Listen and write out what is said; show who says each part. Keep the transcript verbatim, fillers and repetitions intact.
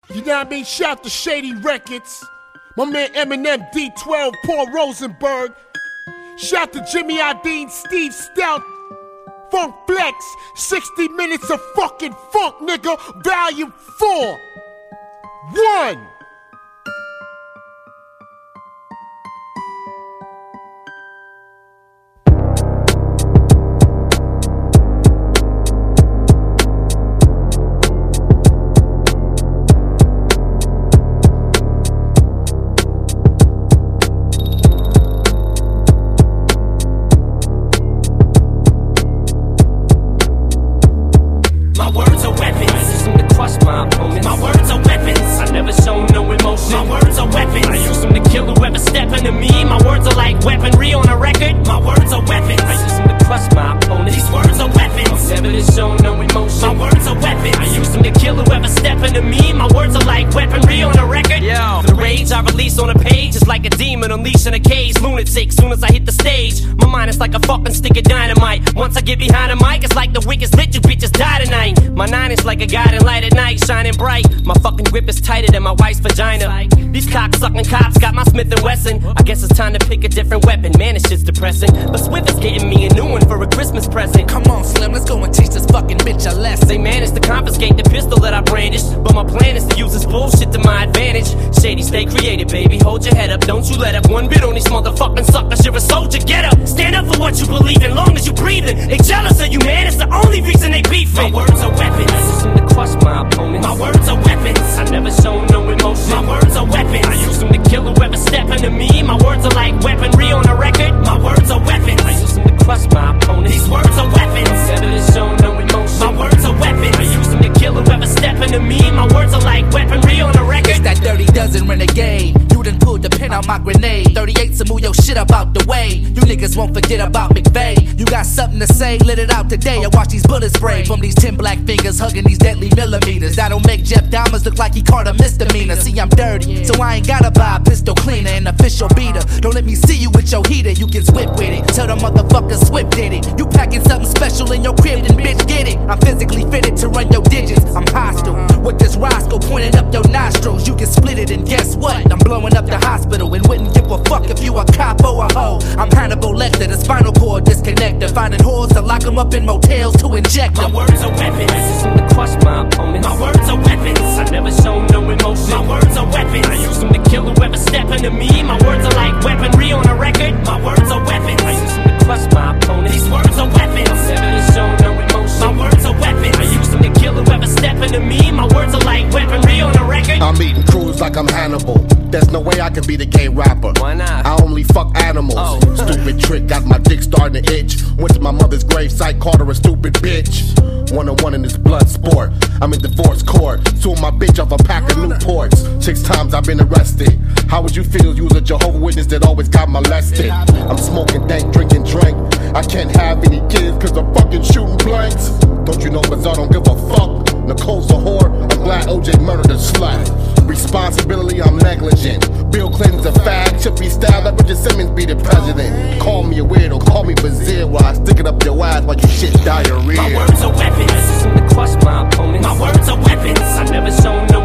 Speaker 1: You know what I mean? Shout to Shady Records. My man Eminem, D twelve, Paul Rosenberg. Shout to Jimmy Iovine, Steve Stout. Funk Flex, sixty minutes of fucking funk, nigga. Volume four. One.
Speaker 2: Unleashed in a cage, lunatic, soon as I hit the stage. My mind is like a fucking stick of dynamite. Once I get behind the mic, it's like the wickedest lit, you bitches die tonight. My nine is like a guiding light at night, shining bright. My fucking grip is tighter than my wife's vagina. These cock-sucking cops got my Smith and Wesson. I guess it's time to pick a different weapon. Man, this shit's depressing. But Swift is getting me a new one for a Christmas present.
Speaker 3: Come on, Slim, let's go and teach this fucking bitch a lesson.
Speaker 2: They managed to confiscate the pistol that I brandished, but my plan is to use this bullshit to my advantage. Shady, stay creative, baby. Hold your head up, don't you let up one bit on these motherfucking suckers. You're a soldier, get up. Stand up for what you believe in, long as you breathing. They jealous of you, man, it's the only reason they beefing.
Speaker 3: My words are weapons.
Speaker 2: I use them to crush my opponents.
Speaker 3: My words are weapons.
Speaker 2: I never show no emotion.
Speaker 3: My words are weapons.
Speaker 2: I use them to kill whoever step into me. My words are like weaponry on a record.
Speaker 3: My words are weapons.
Speaker 2: I use them to crush my opponents.
Speaker 3: These words are weapons.
Speaker 2: Never to show no emotion.
Speaker 3: My words are weapons.
Speaker 2: I use them to kill whoever step into me. My words are like weaponry on a record.
Speaker 3: It's that dirty dozen renegade. You done pulled the pin on my grenade. thirty-eight, so move your shit up out the way. You niggas won't forget about McVeigh. You got something to say, let it out today. I watch these bullets spray from these ten black fingers hugging these deadly millimeters. That'll make Jeff Dahmer look like he caught a misdemeanor. See, I'm dirty, so I ain't gotta buy a pistol cleaner and official beater. Don't let me see you with your heater, you get swift with it. Tell the motherfuckers Swift did it. You packing something special in your crib, then bitch get it. I'm physically fitted to run your digits. I'm hostile with this Roscoe pointing up your nostrils. You can split it and guess what? I'm blowing up the hospital and wouldn't give a fuck if you a cop or a hoe. I'm Hannibal Lecter, the spinal cord disconnector. Finding whores to lock them up in motels to inject them.
Speaker 2: My words are weapons. I use them to crush my opponents.
Speaker 3: My words are weapons.
Speaker 2: I never show no emotion.
Speaker 3: My words are weapons.
Speaker 2: I use them to kill whoever step into me. My words are like weaponry on a record.
Speaker 3: My words are weapons.
Speaker 2: I use them to crush my opponents.
Speaker 3: These words are weapons.
Speaker 2: Never to show no emotion.
Speaker 3: My words are weapons.
Speaker 2: I use them to kill whoever step into me. My words are like weaponry on a record.
Speaker 1: I'm eating crews like I'm Hannibal. There's no way I can be the gay rapper.
Speaker 2: Why not?
Speaker 1: I only fuck animals.
Speaker 2: Oh.
Speaker 1: Stupid trick, got my dick starting to itch. Went to my mother's gravesite, called her a stupid bitch. One on one in this blood sport. I'm in divorce court. Suing my bitch off a pack of Newports. Six times I've been arrested. How would you feel? You was a Jehovah's Witness that always got molested. I'm smoking dank, drinking drink. I can't have any kids cause I'm fucking shooting blanks. Don't you know Bizarre don't give a fuck? Nicole's a whore. I'm glad O J murdered a slut. Responsibility, I'm negligent. Bill Clinton's a fag. Should be styled like Richard Simmons be the president. Call me a weirdo, call me Bazir while I stick it up your ass while you shit diarrhea.
Speaker 3: My words are weapons.
Speaker 2: I use them to crush my opponents.
Speaker 3: My words are weapons.
Speaker 2: I never show no